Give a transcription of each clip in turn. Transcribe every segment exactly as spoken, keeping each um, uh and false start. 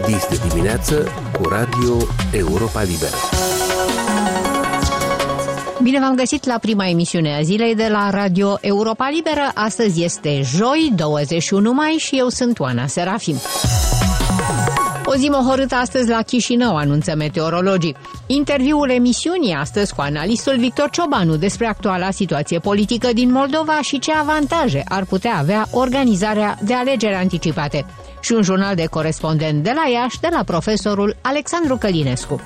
Dis de dimineață cu Radio Europa Liberă. Bine v-am găsit la prima emisiune a zilei de la Radio Europa Liberă. Astăzi este joi, douăzeci și unu mai și eu sunt Oana Serafim. O zi mohorâtă astăzi la Chișinău, anunță meteorologii. Interviul emisiunii astăzi cu analistul Victor Ciobanu despre actuala situație politică din Moldova și ce avantaje ar putea avea organizarea de alegeri anticipate. Și un jurnal de corespondent de la Iași, de la profesorul Alexandru Călinescu.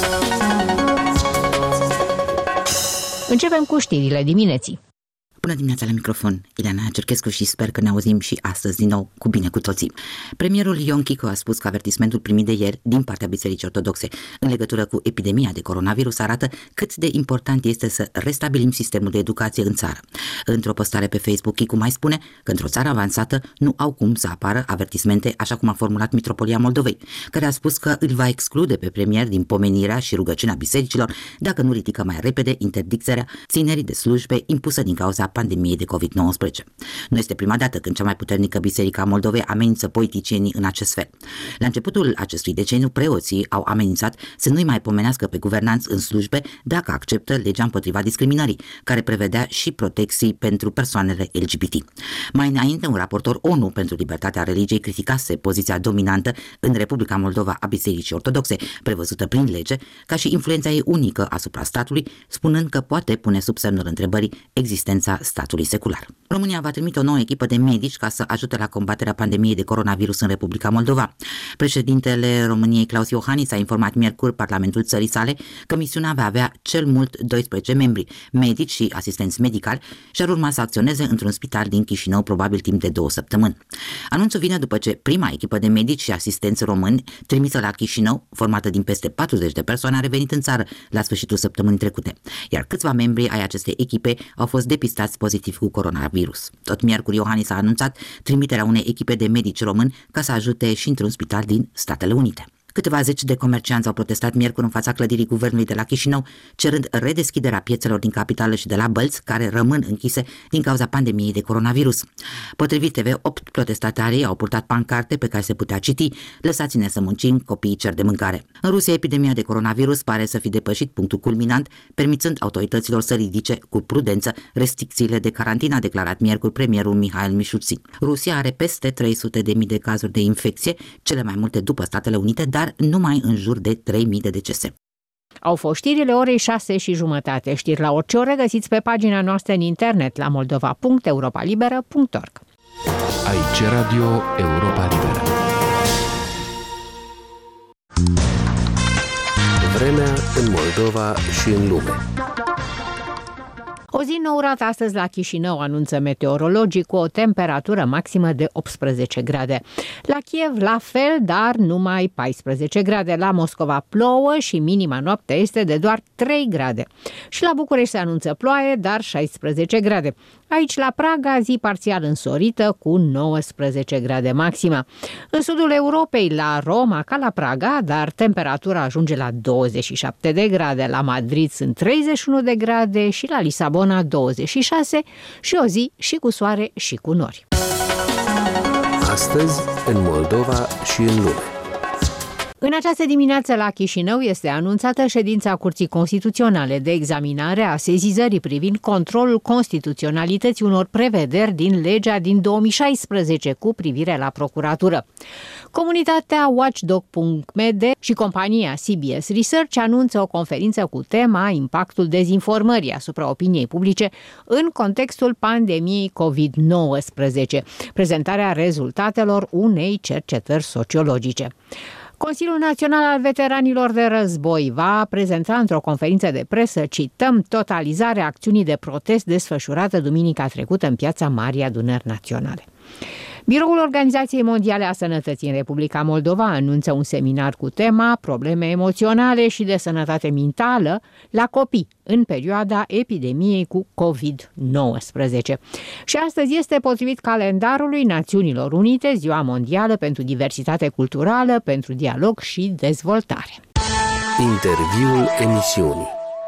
Începem cu știrile dimineții. Bună dimineața, la microfon, Ileana Cerchescu, și sper că ne auzim și astăzi din nou cu bine cu toții. Premierul Ion Chico a spus că avertismentul primit de ieri din partea Bisericii Ortodoxe în legătură cu epidemia de coronavirus arată cât de important este să restabilim sistemul de educație în țară. Într-o postare pe Facebook, Chico mai spune că într-o țară avansată nu au cum să apară avertismente, așa cum a formulat Mitropolia Moldovei, care a spus că îl va exclude pe premier din pomenirea și rugăciunea bisericilor dacă nu ridică mai repede interdicția ținerii de slujbe impusă din cauza pandemiei de covid nouăsprezece. Nu este prima dată când cea mai puternică biserică a Moldovei amenință politicienii în acest fel. La începutul acestui deceniu, preoții au amenințat să nu-i mai pomenească pe guvernanți în slujbe dacă acceptă legea împotriva discriminării, care prevedea și protecții pentru persoanele L G B T. Mai înainte, un raportor ONU pentru libertatea religiei criticase poziția dominantă în Republica Moldova a Bisericii Ortodoxe, prevăzută prin lege, ca și influența ei unică asupra statului, spunând că poate pune sub semnul întrebării existența statului secular. România va trimite o nouă echipă de medici ca să ajute la combaterea pandemiei de coronavirus în Republica Moldova. Președintele României, Klaus Iohannis, a informat miercuri Parlamentul țării sale că misiunea va avea cel mult doisprezece membri, medici și asistenți medicali, și ar urma să acționeze într-un spital din Chișinău, probabil timp de două săptămâni. Anunțul vine după ce prima echipă de medici și asistenți români trimisă la Chișinău, formată din peste patruzeci de persoane, a revenit în țară la sfârșitul săptămânii trecute, iar câțiva membri ai acestei echipe au fost depistați pozitiv cu coronavirus. Tot miercuri, Iohannis a anunțat trimiterea unei echipe de medici români ca să ajute și într-un spital din Statele Unite. Câteva zeci de comercianți au protestat miercuri în fața clădirii guvernului de la Chișinău, cerând redeschiderea piețelor din capitală și de la Bălți, care rămân închise din cauza pandemiei de coronavirus. Potrivit T V, opt protestatarii au purtat pancarte pe care se putea citi: lăsați-ne să muncim, copiii cer de mâncare. În Rusia, epidemia de coronavirus pare să fi depășit punctul culminant, permițând autorităților să ridice cu prudență restricțiile de carantină, a declarat miercuri premierul Mihail Mișuțin. Rusia are peste trei sute de mii de cazuri de infecție, cele mai multe după Statele Unite, dar numai în jur de trei mii de decese. Au fost știrile orei șase și jumătate. Știri la orice oră găsiți pe pagina noastră în internet la moldova punct europa liberă punct org. Aici Radio Europa Liberă. Vremea în Moldova și în lume. O zi nouărată astăzi la Chișinău, anunță meteorologii, cu o temperatură maximă de optsprezece grade. La Kiev la fel, dar numai paisprezece grade. La Moscova plouă și minima noapte este de doar trei grade. Și la București se anunță ploaie, dar șaisprezece grade. Aici la Praga, zi parțial însorită cu nouăsprezece grade maxima. În sudul Europei, la Roma ca la Praga, dar temperatura ajunge la douăzeci și șapte de grade. La Madrid sunt treizeci și unu de grade și la Lisabona douăzeci și șase, și o zi și cu soare și cu nori. Astăzi în Moldova și în lume. În această dimineață la Chișinău este anunțată ședința Curții Constituționale de examinare a sesizării privind controlul constituționalității unor prevederi din legea din două mii șaisprezece cu privire la procuratură. Comunitatea watchdog punct m d și compania C B S Research anunță o conferință cu tema Impactul dezinformării asupra opiniei publice în contextul pandemiei covid nouăsprezece, prezentarea rezultatelor unei cercetări sociologice. Consiliul Național al Veteranilor de Război va prezenta într-o conferință de presă, cităm, totalizarea acțiunii de protest desfășurată duminica trecută în piața Marii Adunări Naționale. Biroul Organizației Mondiale a Sănătății în Republica Moldova anunță un seminar cu tema Probleme emoționale și de sănătate mentală la copii în perioada epidemiei cu covid nouăsprezece. Și astăzi este, potrivit calendarului Națiunilor Unite, Ziua Mondială pentru Diversitate Culturală, pentru Dialog și Dezvoltare. Interviul emisiunii.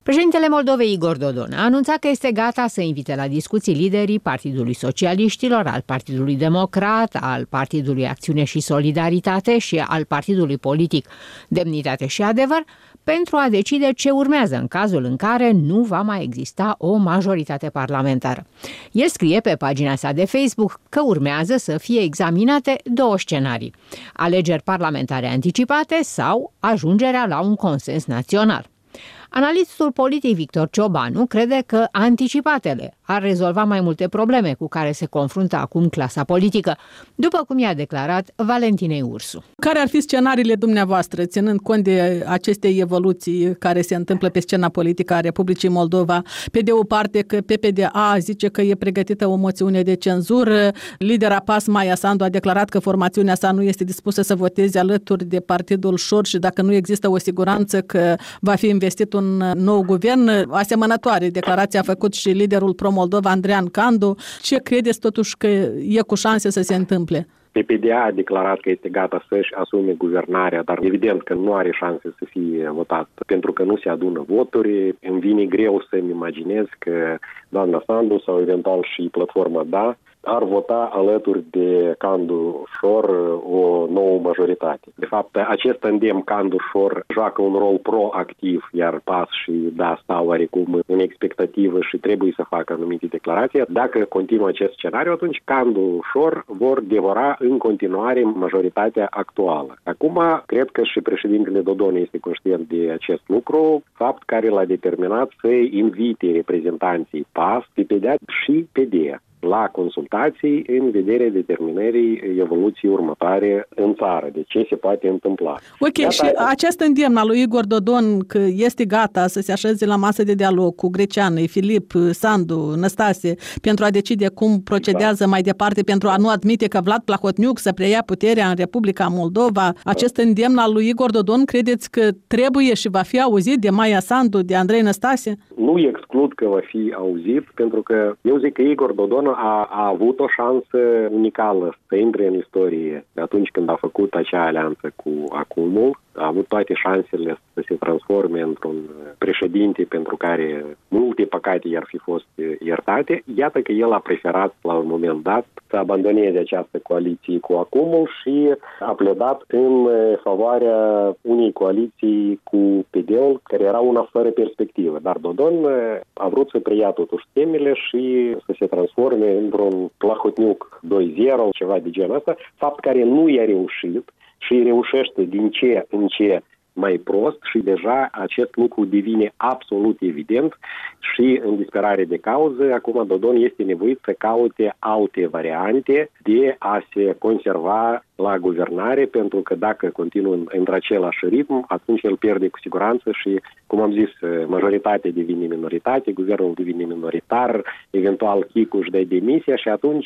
Președintele Moldovei Igor Dodon a anunțat că este gata să invite la discuții liderii Partidului Socialiștilor, al Partidului Democrat, al Partidului Acțiune și Solidaritate și al Partidului Politic Demnitate și Adevăr pentru a decide ce urmează în cazul în care nu va mai exista o majoritate parlamentară. El scrie pe pagina sa de Facebook că urmează să fie examinate două scenarii: alegeri parlamentare anticipate sau ajungerea la un consens național. Analistul politic Victor Ciobanu crede că anticipatele ar rezolva mai multe probleme cu care se confruntă acum clasa politică, după cum i-a declarat Valentinei Ursu. Care ar fi scenariile dumneavoastră, ținând cont de aceste evoluții care se întâmplă pe scena politică a Republicii Moldova? Pe de o parte că P P D A zice că e pregătită o moțiune de cenzură, lidera P A S Maia Sandu a declarat că formațiunea sa nu este dispusă să voteze alături de Partidul Șor și dacă nu există o siguranță că va fi investit un nou guvern. Asemănătoare declarație a făcut și liderul pro-Moldova, Andrean Candu. Ce credeți totuși că e cu șanse să se întâmple? P P D A a declarat că este gata să-și asume guvernarea, dar evident că nu are șanse să fie votat pentru că nu se adună voturi. Îmi vine greu să-mi imaginez că doamna Sandu sau eventual și platforma Da ar vota alături de Candu-Șor o nouă majoritate. De fapt, acest tandem Candu-Șor joacă un rol proactiv, iar P A S și Da stau oarecum în expectativă și trebuie să facă anumite declarații. Dacă continuă acest scenariu, atunci Candu-Șor vor devora în continuare majoritatea actuală. Acum, cred că și președintele Dodon este conștient de acest lucru, fapt care l-a determinat să invite reprezentanții P A S, P P D A și P D A la consultații în vederea determinării evoluției următoare în țară, de ce se poate întâmpla. Ok, Iată, și acest îndemn al lui Igor Dodon că este gata să se așeze la masă de dialog cu Greceană, Filip, Sandu, Năstase, pentru a decide cum procedează da. mai departe, pentru a nu admite că Vlad Plahotniuc să preia puterea în Republica Moldova, acest îndemn al lui Igor Dodon credeți că trebuie și va fi auzit de Maia Sandu, de Andrei Năstase? Nu exclud că va fi auzit, pentru că eu zic că Igor Dodon A, a avut o șansă unicală să intre în istorie atunci când a făcut acea alianță cu Acumul. A avut toate șansele să se transforme într-un președinte pentru care multe păcate i-ar fi fost iertate. Iată că el a preferat la un moment dat să abandoneze această coaliție cu Acumul și a pledat în favoarea unei coaliții cu P D-ul, care era una fără perspectivă. Dar Dodon a vrut să preia totuși temele și să se transforme într-un Plahotniuc doi zero, ceva de genul ăsta, fapt care nu i-a reușit și reușește din ce în ce mai prost și deja acest lucru devine absolut evident și în disperare de cauză, acum Dodon este nevoit să caute alte variante de a se conserva la guvernare, pentru că dacă continuă într-același ritm, atunci el pierde cu siguranță și, cum am zis, majoritatea devine minoritate, guvernul devine minoritar, eventual Chicu își dă demisia și atunci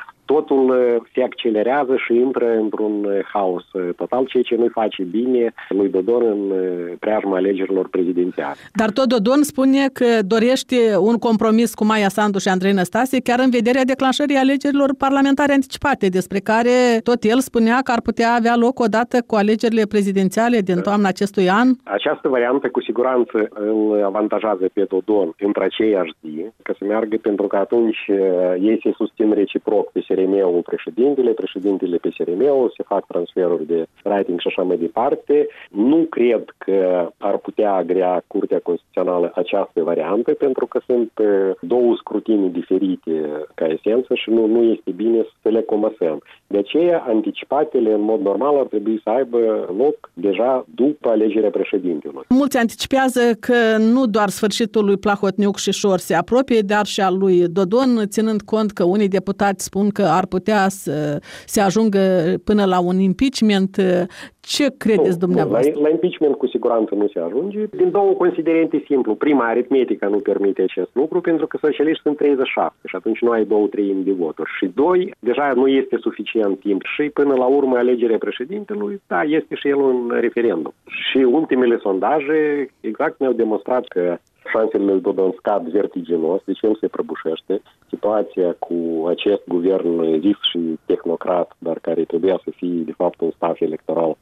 totul se accelerează și intră într-un haos total, ceea ce nu face bine lui Dodon în preajma alegerilor prezidențiale. Dar tot Dodon spune că dorește un compromis cu Maia Sandu și Andrei Năstase chiar în vederea declanșării alegerilor parlamentare anticipate, despre care tot el spunea că ar putea avea loc odată cu alegerile prezidențiale din toamna acestui an. Această variantă cu siguranță îl avantajează pe Dodon între aceeași zi, că să meargă, pentru că atunci ei se susțin reciproc pe S R M-ul președintele, președintele pe S R M-ul, se fac transferuri de rating și așa mai departe. Nu cred că ar putea agrea Curtea Constituțională această variantă, pentru că sunt două scrutinii diferite ca esență și nu, nu este bine să le comasăm. De aceea, anticipatele, în mod normal, ar trebui să aibă loc deja după alegerea președintelui. Mulți anticipează că nu doar sfârșitul lui Plahotniuc și Șor se apropie, dar și al lui Dodon, ținând cont că unii deputați spun că ar putea să se ajungă până la un impeachment. Ce credeți nu, dumneavoastră? La, la impeachment cu siguranță nu se ajunge. Din două considerente simplu. Prima, aritmetica nu permite acest lucru, pentru că socialiști sunt treizeci și șapte și atunci nu ai două treimi de voturi. Și doi, deja nu este suficient timp și până la urmă alegerea președintelui, da, este și el un referendum. Și ultimele sondaje exact ne-au demonstrat că șansele lui Dodon scad vertiginos, deci el se prăbușește. Situația cu acest guvern vif și tehnocrat, dar care trebuia să fie de fapt un staf electoral,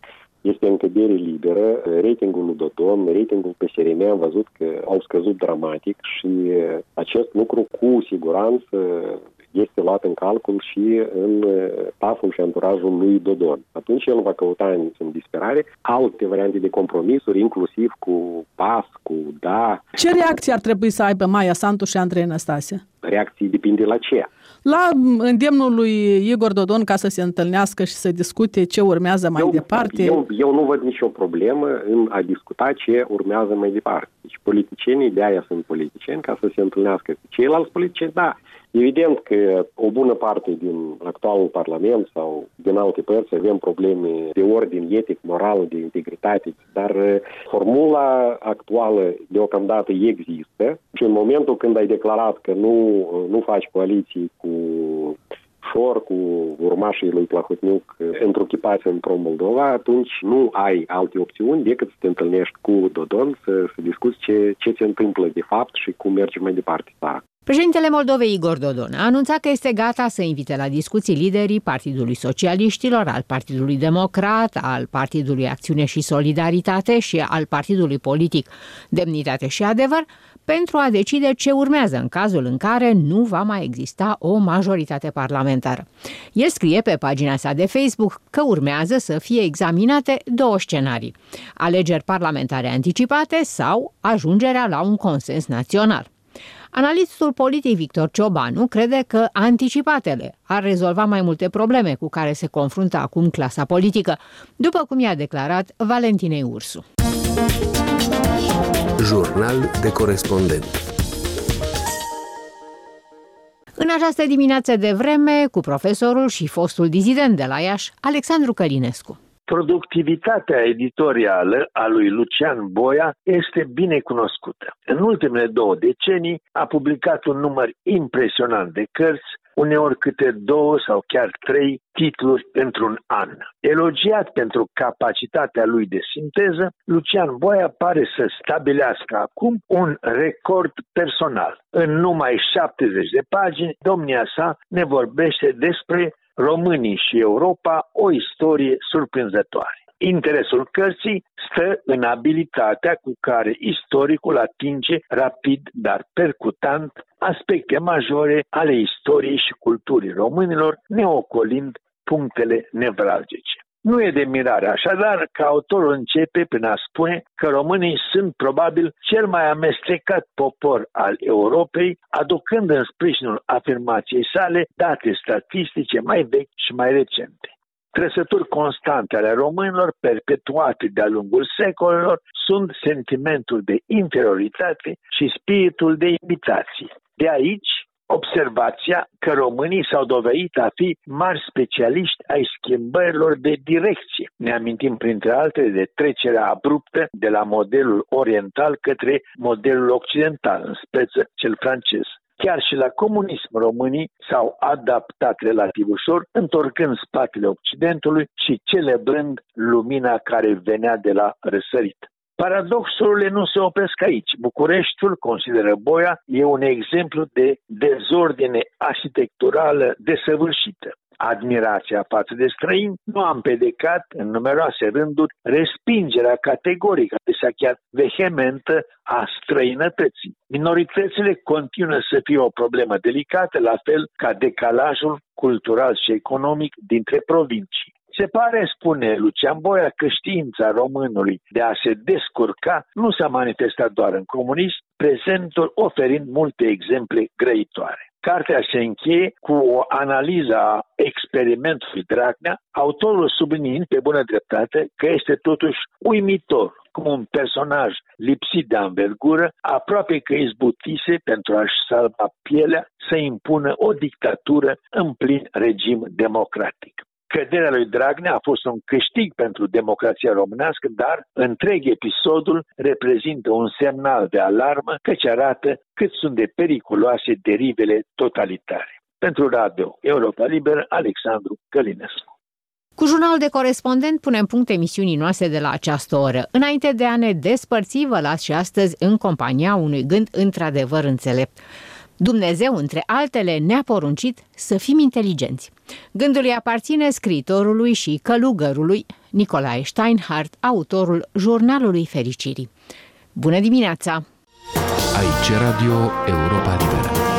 este în cădere liberă. Ratingul lui Dodon, ratingul P S R M am văzut că au scăzut dramatic și acest lucru cu siguranță este luat în calcul și în staful și anturajul lui Dodon. Atunci el va căuta în, în disperare alte variante de compromisuri, inclusiv cu PAS, cu DA. Ce reacție ar trebui să aibă Maia Sandu și Andrei Năstase? Reacții depinde la ce. La îndemnul lui Igor Dodon ca să se întâlnească și să discute ce urmează mai eu, departe. Eu, eu nu văd nicio problemă în a discuta ce urmează mai departe. Deci politicienii de aia sunt politicieni ca să se întâlnească cu ceilalți politicieni, da. Evident că o bună parte din actualul Parlament sau din alte părți avem probleme de ordin etic, moral, de integritate, dar formula actuală deocamdată există și în momentul când ai declarat că nu, nu faci coaliții cu Șor, cu urmașii lui Plahotniuc întruchipați în pro-Moldova, atunci nu ai alte opțiuni decât să te întâlnești cu Dodon, să, să discuți ce, ce se întâmplă de fapt și cum merge mai departe țara. Președintele Moldovei Igor Dodon a anunțat că este gata să invite la discuții liderii Partidului Socialiștilor, al Partidului Democrat, al Partidului Acțiune și Solidaritate și al Partidului Politic Demnitate și Adevăr pentru a decide ce urmează în cazul în care nu va mai exista o majoritate parlamentară. El scrie pe pagina sa de Facebook că urmează să fie examinate două scenarii: alegeri parlamentare anticipate sau ajungerea la un consens național. Analistul politic Victor Ciobanu crede că anticipatele ar rezolva mai multe probleme cu care se confruntă acum clasa politică, după cum i-a declarat Valentinei Ursu. Jurnal de corespondent. În această dimineață de vreme, cu profesorul și fostul dizident de la Iași, Alexandru Călinescu. Productivitatea editorială a lui Lucian Boia este bine cunoscută. În ultimele două decenii a publicat un număr impresionant de cărți, uneori câte două sau chiar trei titluri într-un an. Elogiat pentru capacitatea lui de sinteză, Lucian Boia pare să stabilească acum un record personal. În numai șaptezeci de pagini, domnia sa ne vorbește despre Românii și Europa, o istorie surprinzătoare. Interesul cărții stă în abilitatea cu care istoricul atinge rapid, dar percutant, aspecte majore ale istoriei și culturii românilor, neocolind punctele nevralgice. Nu e de mirare așadar că autorul începe prin a spune că românii sunt probabil cel mai amestecat popor al Europei, aducând în sprijinul afirmației sale date statistice mai vechi și mai recente. Trăsături constante ale românilor, perpetuate de-a lungul secolelor, sunt sentimentul de inferioritate și spiritul de imitație. De aici, observația că românii s-au dovedit a fi mari specialiști ai schimbărilor de direcție. Ne amintim printre altele de trecerea abruptă de la modelul oriental către modelul occidental, în speță cel francez. Chiar și la comunism românii s-au adaptat relativ ușor, întorcând spatele Occidentului și celebrând lumina care venea de la răsărit. Paradoxurile nu se opresc aici. Bucureștiul, consideră Boia, e un exemplu de dezordine arhitecturală desăvârșită. Admirația față de străini nu a împedecat în numeroase rânduri respingerea categorică, adesea chiar vehementă, a străinătății. Minoritățile continuă să fie o problemă delicată, la fel ca decalajul cultural și economic dintre provincii. Se pare, spune Lucian Boia, că știința românului de a se descurca nu s-a manifestat doar în comunism, prezentul oferind multe exemple grăitoare. Cartea se încheie cu o analiză a experimentului Dragnea, autorul subliniind pe bună dreptate că este totuși uimitor cum un personaj lipsit de anvergură aproape că izbutise pentru a-și salva pielea să impună o dictatură în plin regim democratic. Căderea lui Dragnea a fost un câștig pentru democrația românească, dar întreg episodul reprezintă un semnal de alarmă căci arată cât sunt de periculoase derivele totalitare. Pentru Radio Europa Liberă, Alexandru Călinescu. Cu jurnalul de corespondent punem punct emisiunii noastre de la această oră. Înainte de a ne despărți, vă las și astăzi în compania unui gând într-adevăr înțelept. Dumnezeu, între altele, ne-a poruncit să fim inteligenți. Gândul îi aparține scriitorului și călugărului Nicolae Steinhardt, autorul Jurnalului Fericirii. Bună dimineața! Aici Radio Europa Liberă.